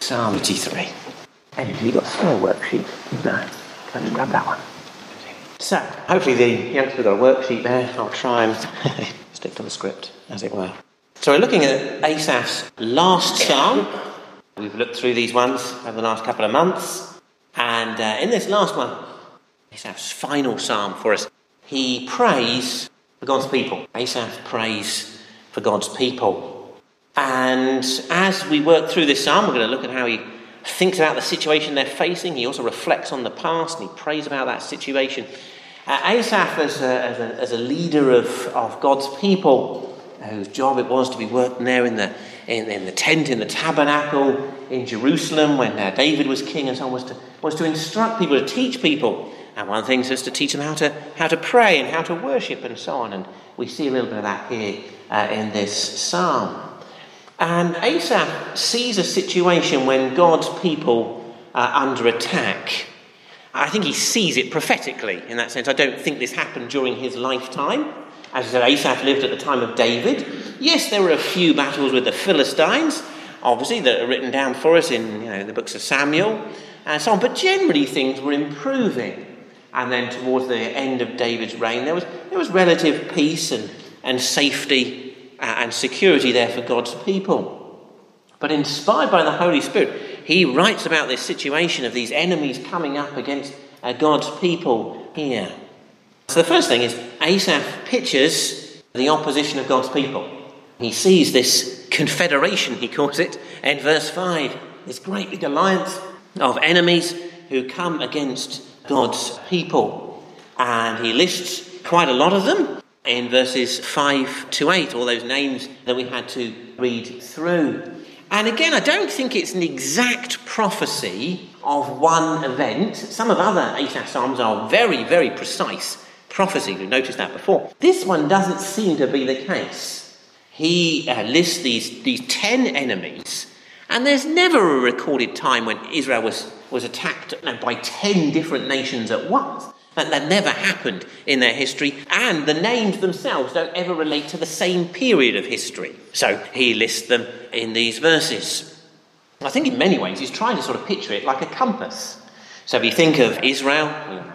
Psalm 83. And have you got a small worksheet? No. Can you grab that one? So, hopefully the youngsters got a worksheet there. I'll try and stick to the script, as it were. So we're looking at Asaph's last psalm. We've looked through these ones over the last couple of months. And in this last one, Asaph's final psalm for us, he prays for God's people. Asaph prays for God's people. And as we work through this psalm, we're going to look at how he thinks about the situation they're facing. He also reflects on the past and he prays about that situation. Asaph, as a leader of God's people, whose job it was to be working there in the tent, in the tabernacle in Jerusalem when David was king and so on, was to instruct people, to teach people. And one of the things is to teach them how to pray and how to worship and so on. And we see a little bit of that here in this psalm. And Asaph sees a situation when God's people are under attack. I think he sees it prophetically in that sense. I don't think this happened during his lifetime. As I said, Asaph lived at the time of David. Yes, there were a few battles with the Philistines, obviously, that are written down for us in the books of Samuel and so on. But generally things were improving. And then towards the end of David's reign, there was relative peace and safety and security there for God's people. But inspired by the Holy Spirit, he writes about this situation of these enemies coming up against God's people here. So the first thing is Asaph pictures the opposition of God's people. He sees this confederation, he calls it, in verse 5, this great big alliance of enemies who come against God's people. And he lists quite a lot of them in verses 5 to 8, all those names that we had to read through. And again, I don't think it's an exact prophecy of one event. Some of other Asaph psalms are very, very precise prophecy. We've noticed that before. This one doesn't seem to be the case. He lists these 10 enemies, and there's never a recorded time when Israel was attacked by 10 different nations at once. That never happened in their history, and the names themselves don't ever relate to the same period of history. So he lists them in these verses. I think in many ways he's trying to sort of picture it like a compass. So if you think of Israel,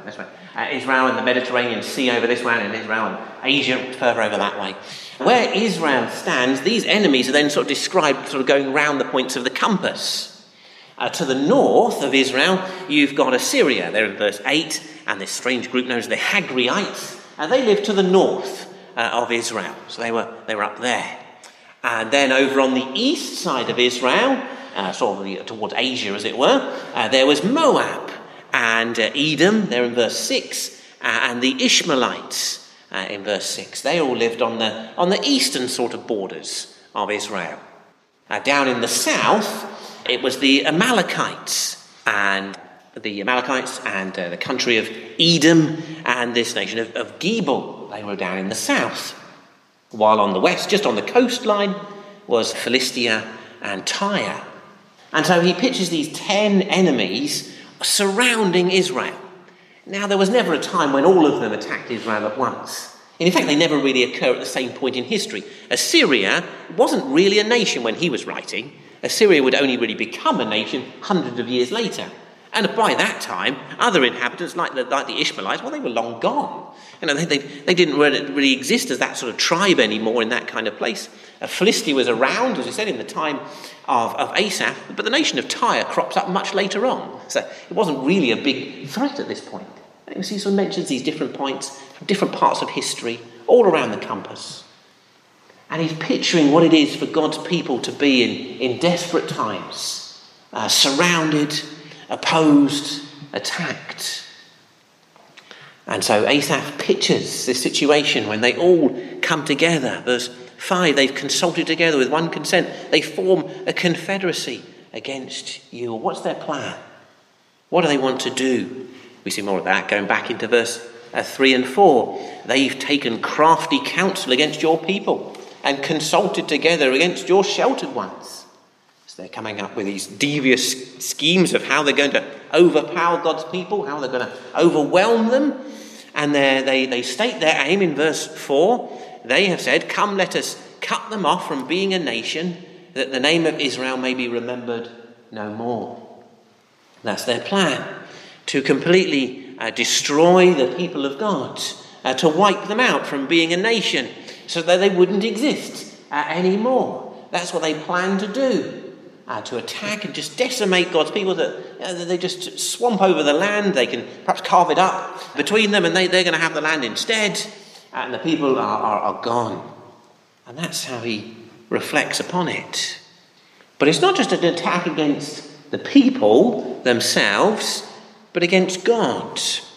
Israel and the Mediterranean Sea over this way, and Israel and Asia further over that way. Where Israel stands, these enemies are then sort of described sort of going round the points of the compass. To the north of Israel, you've got Assyria. They're in verse 8, and this strange group known as the Hagriites. They lived to the north of Israel, so they were up there. And then over on the east side of Israel, towards Asia as it were, there was Moab and Edom. They're in verse 6, and the Ishmaelites in verse 6. They all lived on the eastern sort of borders of Israel. Down in the south, it was the Amalekites and the country of Edom and this nation of Gebal. They were down in the south. While on the west, just on the coastline, was Philistia and Tyre. And so he pictures these 10 enemies surrounding Israel. Now, there was never a time when all of them attacked Israel at once. In fact, they never really occur at the same point in history. Assyria wasn't really a nation when he was writing. Assyria would only really become a nation hundreds of years later. And by that time, other inhabitants, like the Ishmaelites, they were long gone. They didn't really exist as that sort of tribe anymore in that kind of place. Philistia was around, as we said, in the time of Asaph, but the nation of Tyre crops up much later on. So it wasn't really a big threat at this point. And you see, sort of mentions these different points from different parts of history, all around the compass. And he's picturing what it is for God's people to be in desperate times, surrounded, opposed, attacked. And so Asaph pictures this situation when they all come together. Verse 5, they've consulted together with one consent. They form a confederacy against you. What's their plan? What do they want to do? We see more of that going back into verse 3 and 4. They've taken crafty counsel against your people and consulted together against your sheltered ones. So they're coming up with these devious schemes of how they're going to overpower God's people, how they're going to overwhelm them. And they state their aim in verse 4. They have said, come, let us cut them off from being a nation, that the name of Israel may be remembered no more. That's their plan, to completely destroy the people of God, to wipe them out from being a nation so that they wouldn't exist anymore. That's what they plan to do, to attack and just decimate God's people, that they just swamp over the land. They can perhaps carve it up between them, and they're going to have the land instead, and the people are gone. And that's how he reflects upon it. But it's not just an attack against the people themselves, but against God.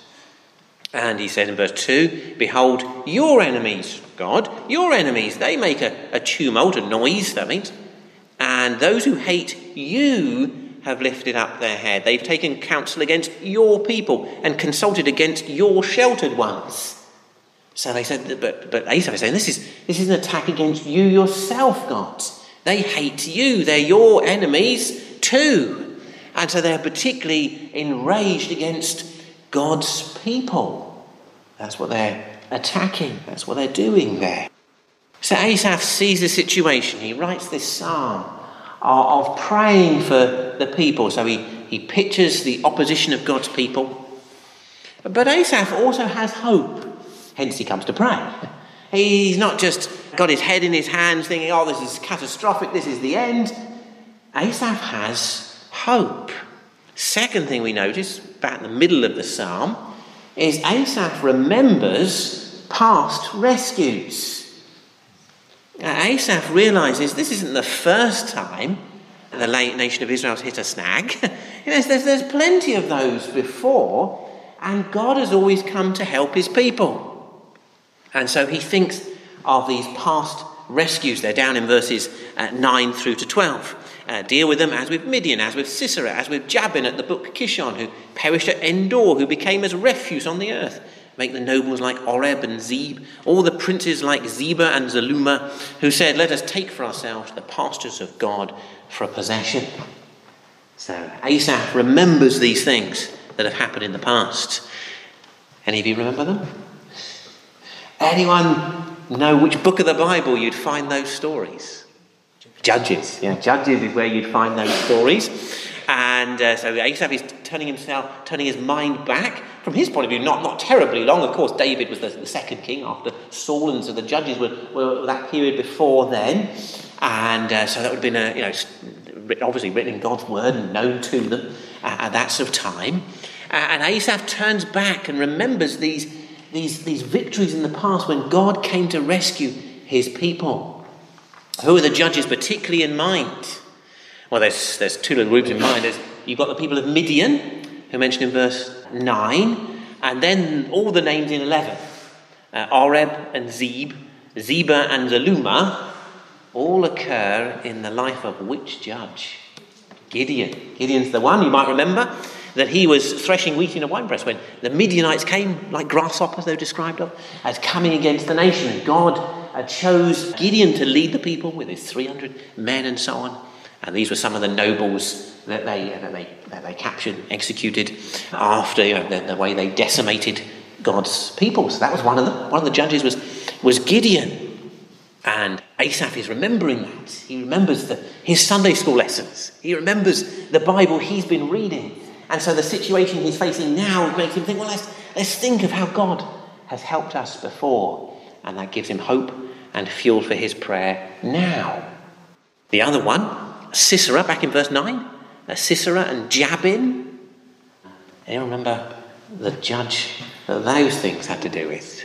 And he says in verse 2, behold, your enemies, God, your enemies, they make a tumult, a noise, that means. And those who hate you have lifted up their head. They've taken counsel against your people and consulted against your sheltered ones. So they said, but Asaph is saying, this is an attack against you yourself, God. They hate you. They're your enemies too. And so they're particularly enraged against God's people. That's what they're attacking. That's what they're doing there. So Asaph sees the situation. He writes this psalm of praying for the people. So he pictures the opposition of God's people. But Asaph also has hope. Hence he comes to pray. He's not just got his head in his hands thinking, oh, this is catastrophic, this is the end. Asaph has hope. Second thing we notice, about in the middle of the psalm, is Asaph remembers past rescues. Asaph realises this isn't the first time the nation of Israel's hit a snag. There's plenty of those before, and God has always come to help his people. And so he thinks of these past rescues. They're down in verses 9 through to 12. Deal with them as with Midian, as with Sisera, as with Jabin at the brook Kishon, who perished at Endor, who became as refuse on the earth. Make the nobles like Oreb and Zeb, all the princes like Zeba and Zaluma, who said, let us take for ourselves the pastures of God for a possession. So Asaph remembers these things that have happened in the past. Any of you remember them? Anyone know which book of the Bible you'd find those stories? Judges. Yeah, Judges is where you'd find those stories. And so Asaph is turning his mind back. From his point of view, not terribly long. Of course, David was the second king after Saul, and so the Judges were that period before then. And so that would have been obviously written in God's word and known to them at that sort of time. And Asaph turns back and remembers these victories in the past when God came to rescue his people. Who are the Judges particularly in mind? Well, there's two little groups in mind. You've got the people of Midian, who mentioned in verse 9, and then all the names in 11. Oreb and Zeb, Zeba and Zaluma, all occur in the life of which judge? Gideon. Gideon's the one, you might remember, that he was threshing wheat in a winepress when the Midianites came, like grasshoppers they were described of, as coming against the nation. And God chose Gideon to lead the people with his 300 men and so on. And these were some of the nobles that they captured and executed after the way they decimated God's people. So that was one of them. One of the judges was Gideon. And Asaph is remembering that. He remembers his Sunday school lessons. He remembers the Bible he's been reading. And so the situation he's facing now makes him think, well, let's think of how God has helped us before. And that gives him hope and fuel for his prayer now. The other one, Sisera, back in verse 9. Sisera and Jabin. Anyone remember the judge that those things had to do with?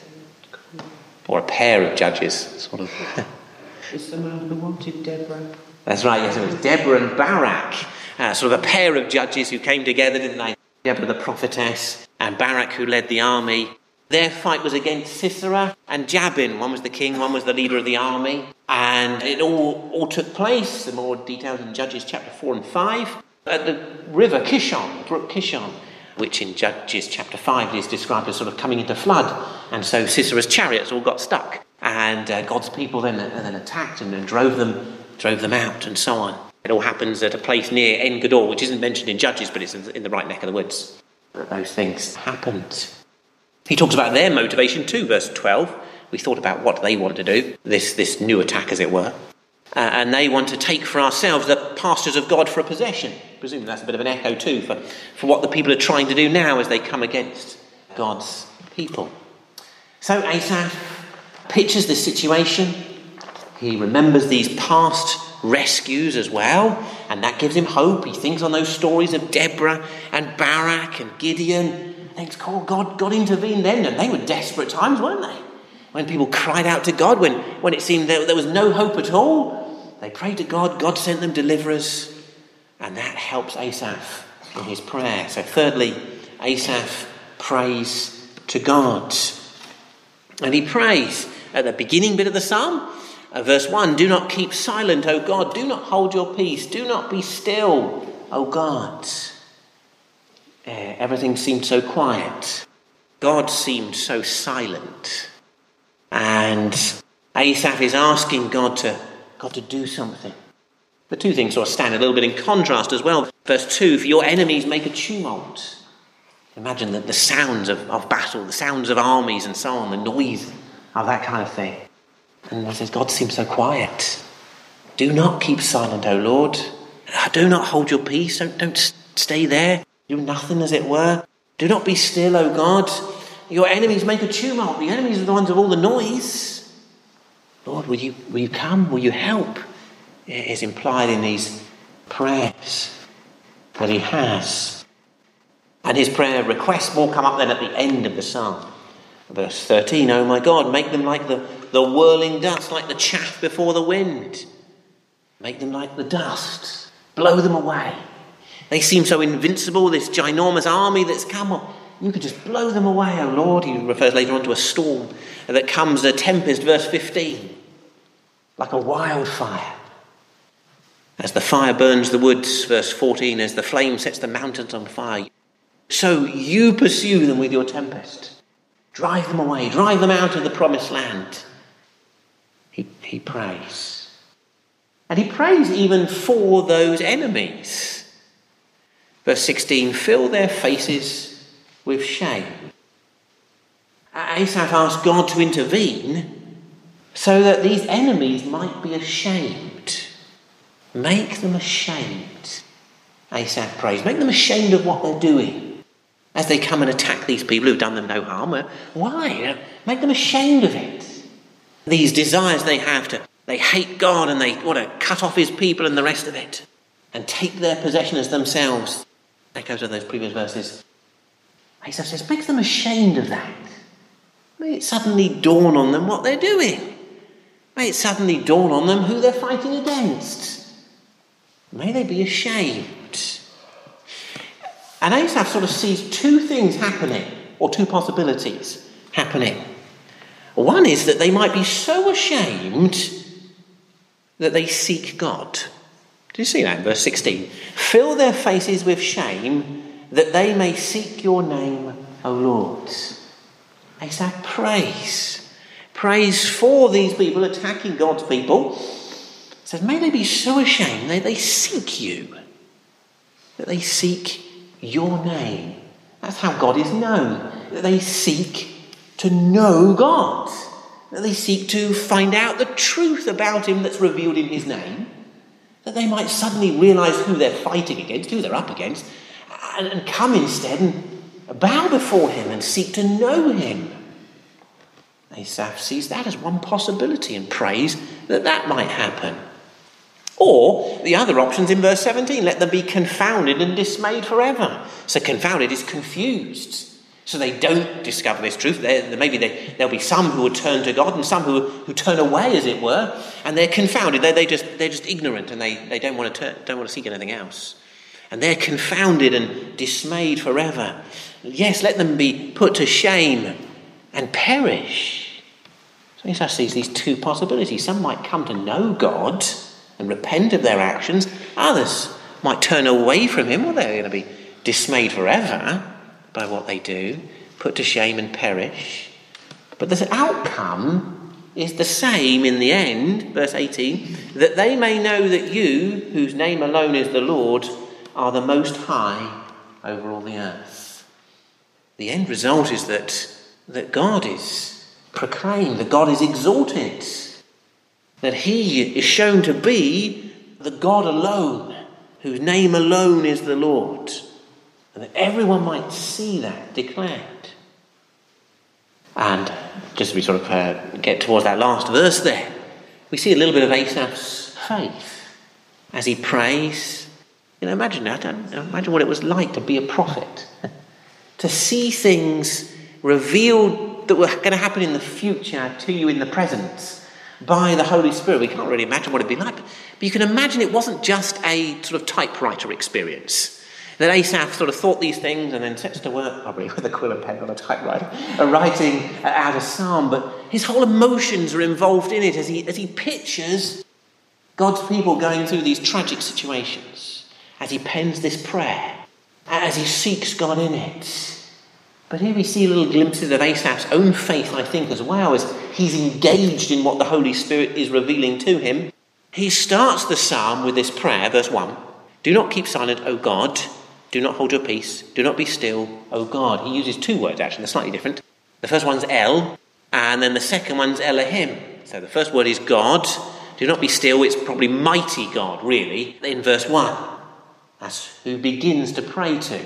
Or a pair of judges, sort of. Is the man who wanted Deborah? That's right, yes, it was Deborah and Barak. Sort of a pair of judges who came together, didn't they? Deborah the prophetess and Barak who led the army. Their fight was against Sisera and Jabin. One was the king, one was the leader of the army. And it all took place, some more details in Judges chapter 4 and 5, at the river Kishon, brook Kishon, which in Judges chapter 5 is described as sort of coming into flood. And so Sisera's chariots all got stuck. And God's people then attacked and drove them out and so on. It all happens at a place near En-Gedor, which isn't mentioned in Judges, but it's in the right neck of the woods. That those things happened. He talks about their motivation too, verse 12. We thought about what they want to do, this new attack, as it were. And they want to take for ourselves the pastures of God for a possession. I presume that's a bit of an echo too for what the people are trying to do now as they come against God's people. So Asaph pictures this situation. He remembers these past rescues as well, and that gives him hope. He thinks on those stories of Deborah and Barak and Gideon. He thinks, oh, God intervened then, and they were desperate times, weren't they? When people cried out to God, when it seemed there was no hope at all, they prayed to God, God sent them deliverers, and that helps Asaph in his prayer. So thirdly, Asaph prays to God. And he prays at the beginning bit of the psalm, verse 1, do not keep silent, O God, do not hold your peace, do not be still, O God. Everything seemed so quiet. God seemed so silent. And Asaph is asking God to do something. The two things sort of stand a little bit in contrast as well. Verse 2, for your enemies make a tumult. Imagine the sounds of battle, the sounds of armies and so on, the noise of that kind of thing. And he says, God seems so quiet. Do not keep silent, O Lord. Do not hold your peace. Don't stay there. Do nothing, as it were. Do not be still, O God. Your enemies make a tumult. The enemies are the ones of all the noise. Lord, will you come? Will you help? It is implied in these prayers that he has. And his prayer requests will come up then at the end of the psalm. Verse 13, oh my God, make them like the whirling dust, like the chaff before the wind. Make them like the dust. Blow them away. They seem so invincible, this ginormous army that's come on. You could just blow them away, O Lord. He refers later on to a storm that comes, a tempest, verse 15, like a wildfire. As the fire burns the woods, verse 14, as the flame sets the mountains on fire, so you pursue them with your tempest. Drive them away, drive them out of the promised land. He prays. And he prays even for those enemies. Verse 16, fill their faces with shame. Asaph asked God to intervene so that these enemies might be ashamed. Make them ashamed, Asaph prays. Make them ashamed of what they're doing as they come and attack these people who've done them no harm. Why? Make them ashamed of it. These desires they have they hate God and they want to cut off his people and the rest of it and take their possession as themselves. Echoes of those previous verses. Asaph says, make them ashamed of that. May it suddenly dawn on them what they're doing. May it suddenly dawn on them who they're fighting against. May they be ashamed. And Asaph sort of sees two things happening, or two possibilities happening. One is that they might be so ashamed that they seek God. Do you see that in verse 16? Fill their faces with shame that they may seek your name, O Lord. Asaph prays for these people attacking God's people. Says, may they be so ashamed that they seek you, that they seek your name. That's how God is known, that they seek to know God, that they seek to find out the truth about him that's revealed in his name, that they might suddenly realise who they're fighting against, who they're up against, and come instead and bow before him and seek to know him. Asaph sees that as one possibility and prays that might happen. Or the other option's in verse 17, let them be confounded and dismayed forever. So confounded is confused. So they don't discover this truth. There'll be some who will turn to God and some who turn away, as it were, and they're confounded. They're just ignorant and they don't want to seek anything else. And they're confounded and dismayed forever. Yes, let them be put to shame and perish. So Esau sees these two possibilities. Some might come to know God and repent of their actions. Others might turn away from him, or they're going to be dismayed forever by what they do, put to shame and perish. But the outcome is the same in the end, verse 18, that they may know that you, whose name alone is the Lord, are the most high over all the earth. The end result is that God is proclaimed, that God is exalted. that he is shown to be the God alone, whose name alone is the Lord, and that everyone might see that declared. And just as we sort of get towards that last verse there, we see a little bit of Asaph's faith as he prays. Imagine that. Imagine what it was like to be a prophet, to see things revealed that were going to happen in the future to you in the present by the Holy Spirit. We can't really imagine what it'd be like, but you can imagine it wasn't just a sort of typewriter experience. That Asaph sort of thought these things and then sets to work, probably with a quill and pen on a typewriter, writing out a psalm. But his whole emotions are involved in it as he pictures God's people going through these tragic situations, as he pens this prayer, as he seeks God in it. But here we see little glimpses of Asaph's own faith, I think, as well, as he's engaged in what the Holy Spirit is revealing to him. He starts the psalm with this prayer, verse 1. Do not keep silent, O God. Do not hold your peace. Do not be still, O God. He uses two words, actually. They're slightly different. The first one's El, and then the second one's Elohim. So the first word is God. Do not be still. It's probably mighty God, really, in verse 1. That's who begins to pray to.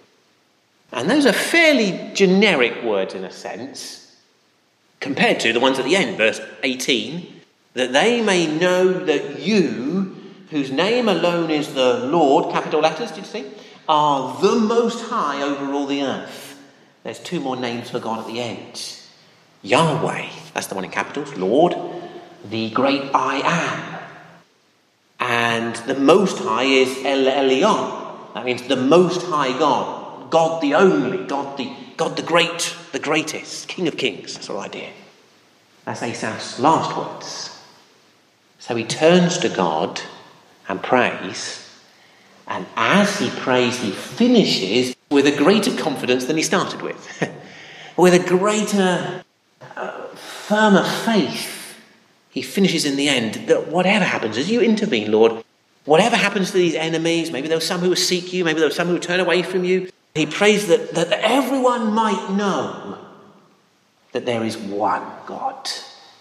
And those are fairly generic words in a sense, compared to the ones at the end, verse 18, that they may know that you, whose name alone is the Lord, capital letters, did you see, are the Most High over all the earth. There's two more names for God at the end. Yahweh, that's the one in capitals, Lord, the great I am. And the Most High is El Elyon. That means the Most High God, God the only, God the great, the greatest, King of Kings. That's the whole idea. That's Asaph's last words. So he turns to God and prays. And as he prays, he finishes with a greater confidence than he started with. With a greater, firmer faith. He finishes in the end that whatever happens, as you intervene, Lord, whatever happens to these enemies, maybe there are some who will seek you, maybe there are some who will turn away from you. He prays that everyone might know that there is one God,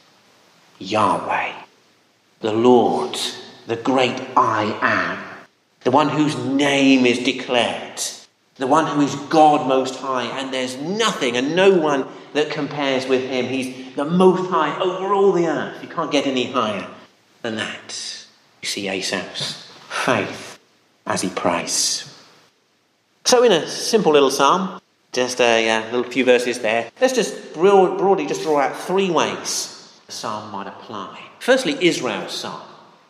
Yahweh, the Lord, the great I am. The one whose name is declared, the one who is God Most High, and there's nothing and no one that compares with him. He's the Most High over all the earth. You can't get any higher than that. You see Asaph's faith as he prays. So in a simple little psalm, just a little few verses there, let's just broadly just draw out three ways the psalm might apply. Firstly, Israel's psalm.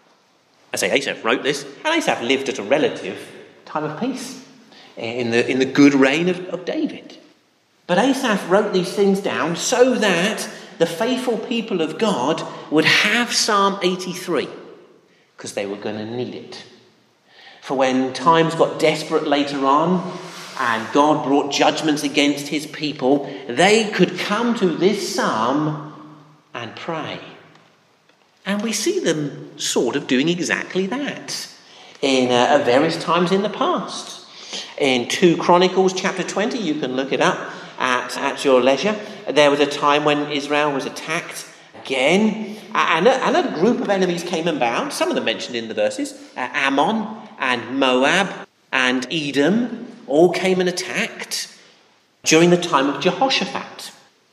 I say Asaph wrote this, and Asaph lived at a relative time of peace in the good reign of David. But Asaph wrote these things down so that the faithful people of God would have Psalm 83, because they were going to need it. For when times got desperate later on, and God brought judgments against his people, they could come to this psalm and pray. And we see them sort of doing exactly that in various times in the past. In 2 Chronicles chapter 20, you can look it up at your leisure. There was a time when Israel was attacked again, and a group of enemies came about. Some of them mentioned in the verses. Ammon and Moab and Edom all came and attacked during the time of Jehoshaphat.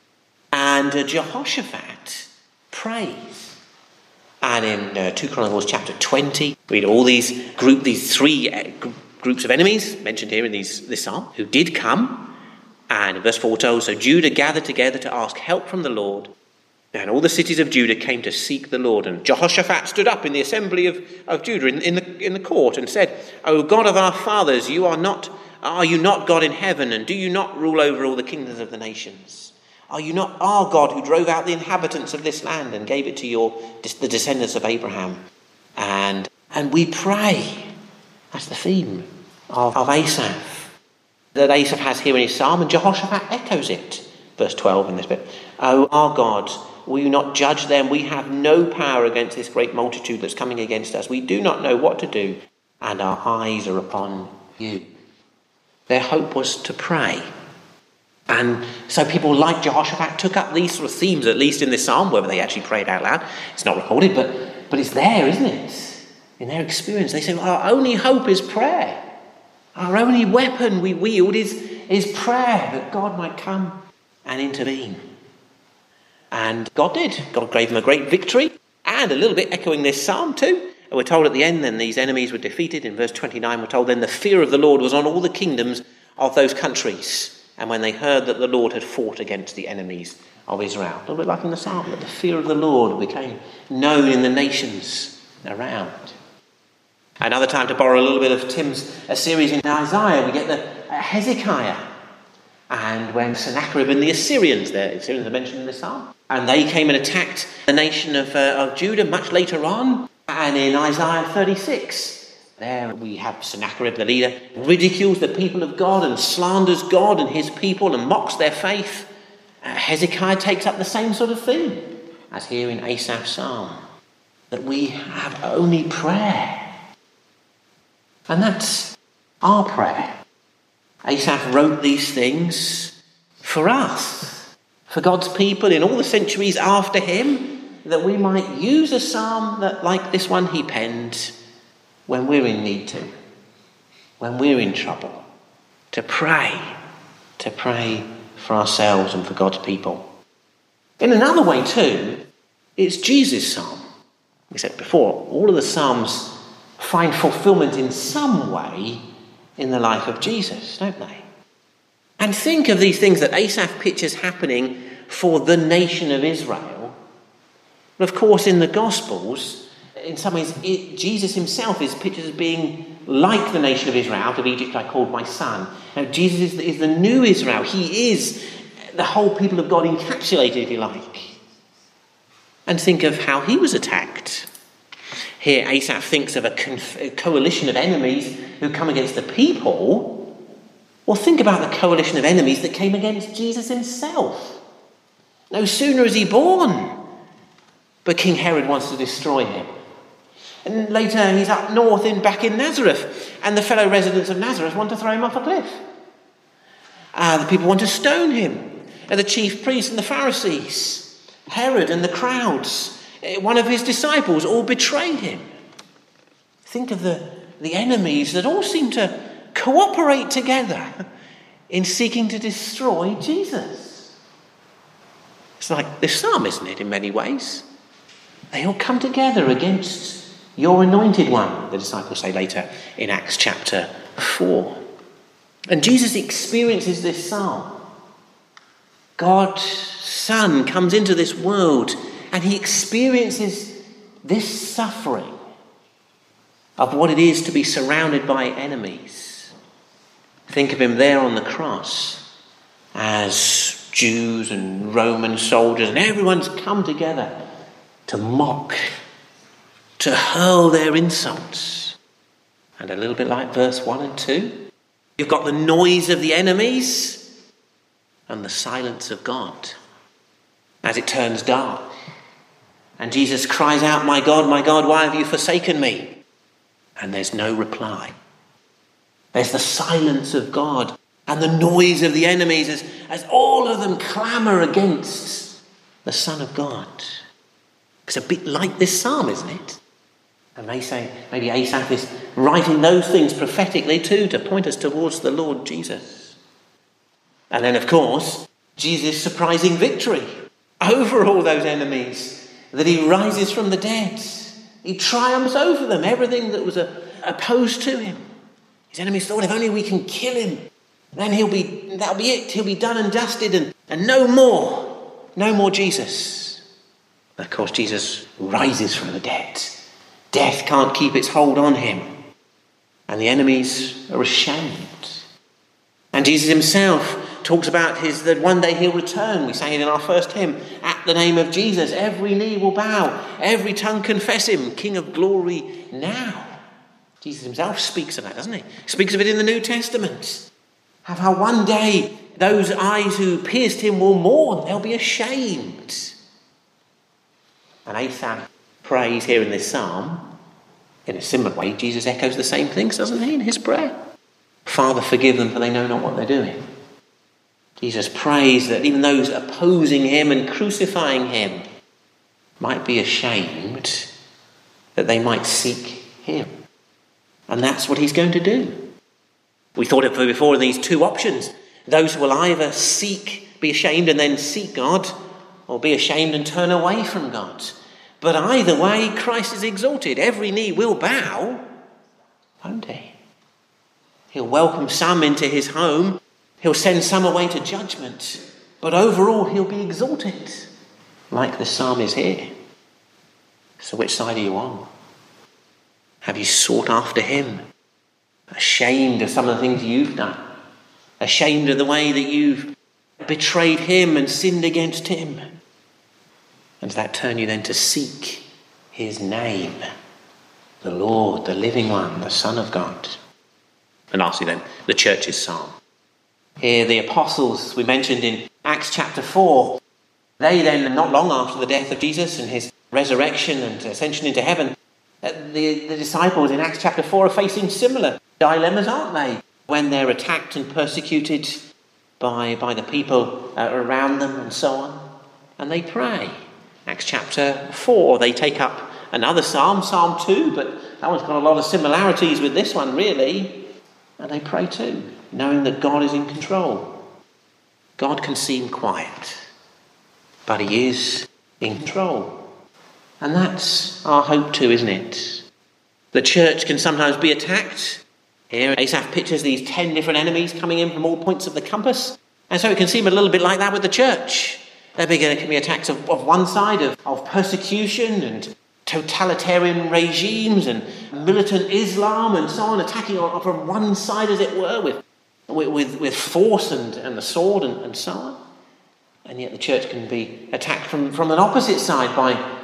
And Jehoshaphat prays. And in 2 Chronicles chapter 20, read all these three groups of enemies mentioned here in this psalm, who did come. And in verse 4 told, so Judah gathered together to ask help from the Lord. And all the cities of Judah came to seek the Lord. And Jehoshaphat stood up in the assembly of Judah in the court and said, O God of our fathers, are you not God in heaven? And do you not rule over all the kingdoms of the nations? Are you not our God who drove out the inhabitants of this land and gave it to the descendants of Abraham? And we pray. That's the theme of Asaph. That Asaph has here in his psalm, and Jehoshaphat echoes it. Verse 12 in this bit. Oh, our God, will you not judge them? We have no power against this great multitude that's coming against us. We do not know what to do, and our eyes are upon you. Their hope was to pray. And so people like Jehoshaphat took up these sort of themes, at least in this psalm, whether they actually prayed out loud. It's not recorded, but it's there, isn't it? In their experience, they say, well, our only hope is prayer. Our only weapon we wield is prayer, that God might come and intervene. And God did. God gave them a great victory, and a little bit echoing this psalm too. We're told at the end, then these enemies were defeated. In verse 29, we're told, then the fear of the Lord was on all the kingdoms of those countries. And when they heard that the Lord had fought against the enemies of Israel. A little bit like in the psalm, that the fear of the Lord became known in the nations around. Another time, to borrow a little bit of Tim's series in Isaiah, we get the Hezekiah. And when Sennacherib and the Assyrians are mentioned in the psalm. And they came and attacked the nation of Judah much later on. And in Isaiah 36, there we have Sennacherib, the leader, ridicules the people of God and slanders God and his people and mocks their faith. Hezekiah takes up the same sort of theme as here in Asaph's psalm, that we have only prayer. And that's our prayer. Asaph wrote these things for us, for God's people in all the centuries after him, that we might use a psalm that, like this one he penned, when we're in need to, when we're in trouble, to pray for ourselves and for God's people. In another way too, it's Jesus' psalm. We said before, all of the psalms find fulfillment in some way in the life of Jesus, don't they? And think of these things that Asaph pictures happening for the nation of Israel. But of course, in the Gospels, in some ways, Jesus himself is pictured as being like the nation of Israel. Out of Egypt I called my son. Now, Jesus is the new Israel. He is the whole people of God encapsulated, if you like. And think of how he was attacked. Here, Asaph thinks of a coalition of enemies who come against the people. Well, think about the coalition of enemies that came against Jesus himself. No sooner is he born, but King Herod wants to destroy him. And later he's up north back in Nazareth, and the fellow residents of Nazareth want to throw him off a cliff. The people want to stone him. And the chief priests and the Pharisees, Herod and the crowds, one of his disciples, all betrayed him. Think of the enemies that all seem to cooperate together in seeking to destroy Jesus. It's like this psalm, isn't it, in many ways? They all come together against your anointed one, the disciples say later in Acts chapter 4. And Jesus experiences this psalm. God's Son comes into this world and he experiences this suffering of what it is to be surrounded by enemies. Think of him there on the cross as Jews and Roman soldiers, and everyone's come together to mock, to hurl their insults. And a little bit like verse 1 and 2, you've got the noise of the enemies and the silence of God as it turns dark. And Jesus cries out, my God, why have you forsaken me? And there's no reply. There's the silence of God and the noise of the enemies as all of them clamour against the Son of God. It's a bit like this psalm, isn't it? And they say maybe Asaph is writing those things prophetically too, to point us towards the Lord Jesus. And then, of course, Jesus' surprising victory over all those enemies, that he rises from the dead. He triumphs over them, everything that was opposed to him. His enemies thought, if only we can kill him, then that'll be it. He'll be done and dusted, and no more Jesus. Of course, Jesus rises from the dead. Death can't keep its hold on him. And the enemies are ashamed. And Jesus himself talks about that one day he'll return. We sang it in our first hymn. At the name of Jesus, every knee will bow. Every tongue confess him, King of glory now. Jesus himself speaks of that, doesn't he? He speaks of it in the New Testament. Of how one day those eyes who pierced him will mourn. They'll be ashamed. And Asaph prays here in this psalm, in a similar way, Jesus echoes the same things, doesn't he, in his prayer? Father, forgive them, for they know not what they're doing. Jesus prays that even those opposing him and crucifying him might be ashamed, that they might seek him. And that's what he's going to do. We thought of before these two options. Those who will either be ashamed and then seek God, or be ashamed and turn away from God. But either way, Christ is exalted. Every knee will bow, won't he? He'll welcome some into his home. He'll send some away to judgment. But overall, he'll be exalted, like the psalm is here. So which side are you on? Have you sought after him? Ashamed of some of the things you've done? Ashamed of the way that you've betrayed him and sinned against him? And does that turn you then to seek his name? The Lord, the living one, the Son of God. And lastly then, the church's psalm. Here the apostles we mentioned in Acts chapter 4, they then, not long after the death of Jesus and his resurrection and ascension into heaven, the disciples in Acts chapter 4 are facing similar dilemmas, aren't they? When they're attacked and persecuted by the people around them and so on. And they pray. Acts chapter 4, they take up another psalm, Psalm 2, but that one's got a lot of similarities with this one, really. And they pray too, knowing that God is in control. God can seem quiet, but he is in control. And that's our hope too, isn't it? The church can sometimes be attacked. Here Asaph pictures these 10 different enemies coming in from all points of the compass. And so it can seem a little bit like that with the church. There can be attacks of one side of persecution and totalitarian regimes and militant Islam and so on, attacking from one side, as it were, with force and the sword and so on. And yet the church can be attacked from an opposite side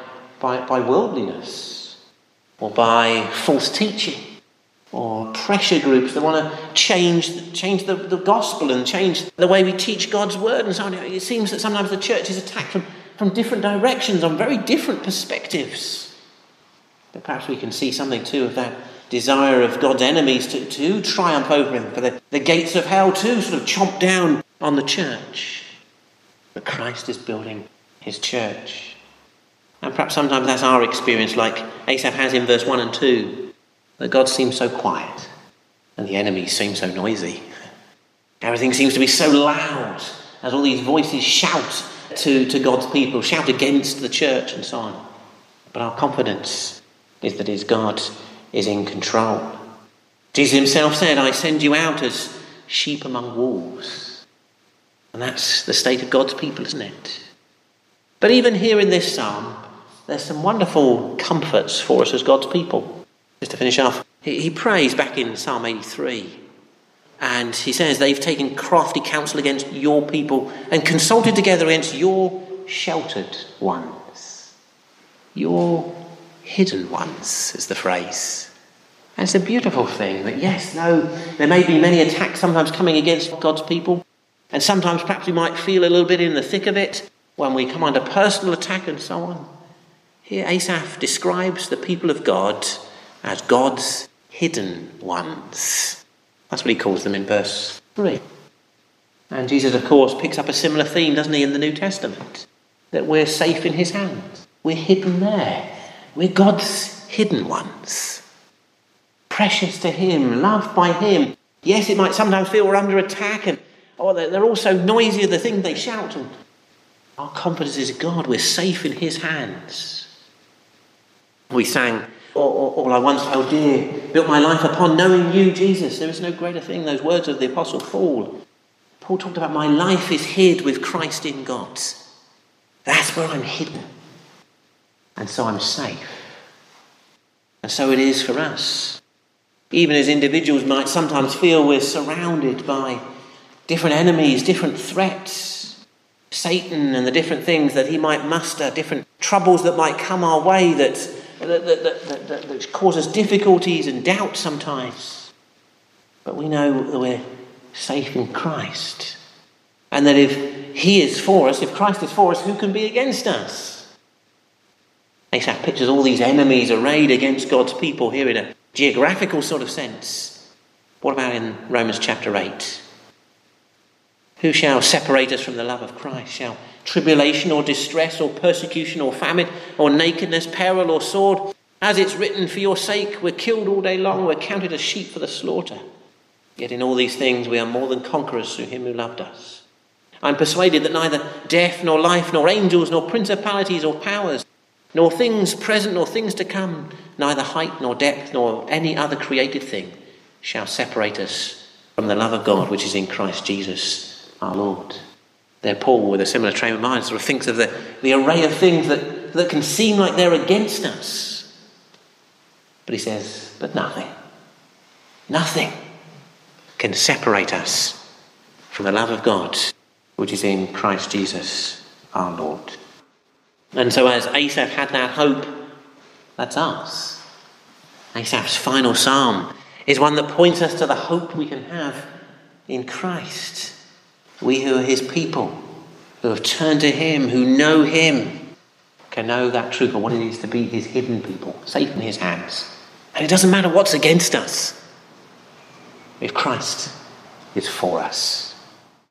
by worldliness or by false teaching or pressure groups that want to change the gospel and change the way we teach God's word and so on. It seems that sometimes the church is attacked from different directions on very different perspectives. But perhaps we can see something too of that desire of God's enemies to triumph over him, for the gates of hell to sort of chomp down on the church. But Christ is building his church. And perhaps sometimes that's our experience, like Asaph has in verse 1 and 2, that God seems so quiet and the enemies seem so noisy. Everything seems to be so loud as all these voices shout to God's people, shout against the church and so on. But our confidence is that his God is in control. Jesus himself said, I send you out as sheep among wolves. And that's the state of God's people, isn't it? But even here in this psalm, there's some wonderful comforts for us as God's people. Just to finish off, he prays back in Psalm 83. And he says, they've taken crafty counsel against your people and consulted together against your sheltered ones. Your hidden ones is the phrase. And it's a beautiful thing that, yes, no, there may be many attacks sometimes coming against God's people. And sometimes perhaps we might feel a little bit in the thick of it when we come under personal attack and so on. Here Asaph describes the people of God as God's hidden ones. That's what he calls them in verse 3. And Jesus, of course, picks up a similar theme, doesn't he, in the New Testament? That we're safe in his hands. We're hidden there. We're God's hidden ones. Precious to him, loved by him. Yes, it might sometimes feel we're under attack and they're also noisy, the things they shout. And our confidence is God. We're safe in his hands. We sang, all I once held dear, built my life upon knowing you, Jesus. There is no greater thing, those words of the Apostle Paul. Paul talked about my life is hid with Christ in God. That's where I'm hidden. And so I'm safe. And so it is for us. Even as individuals might sometimes feel we're surrounded by different enemies, different threats. Satan and the different things that he might muster, different troubles that might come our way that cause us difficulties and doubt sometimes. But we know that we're safe in Christ. And that if he is for us, if Christ is for us, who can be against us? Asaph pictures all these enemies arrayed against God's people here in a geographical sort of sense. What about in Romans chapter 8? Who shall separate us from the love of Christ? Shall tribulation or distress or persecution or famine or nakedness, peril or sword? As it's written, for your sake we're killed all day long, we're counted as sheep for the slaughter. Yet in all these things we are more than conquerors through him who loved us. I'm persuaded that neither death nor life nor angels nor principalities or powers, nor things present nor things to come, neither height nor depth nor any other created thing shall separate us from the love of God which is in Christ Jesus our Lord. There Paul, with a similar train of mind, sort of thinks of the array of things that can seem like they're against us. But he says, but nothing can separate us from the love of God which is in Christ Jesus our Lord. And so as Asaph had that hope, that's us. Asaph's final psalm is one that points us to the hope we can have in Christ. We who are his people, who have turned to him, who know him, can know that truth of what it is to be his hidden people, safe in his hands. And it doesn't matter what's against us, if Christ is for us.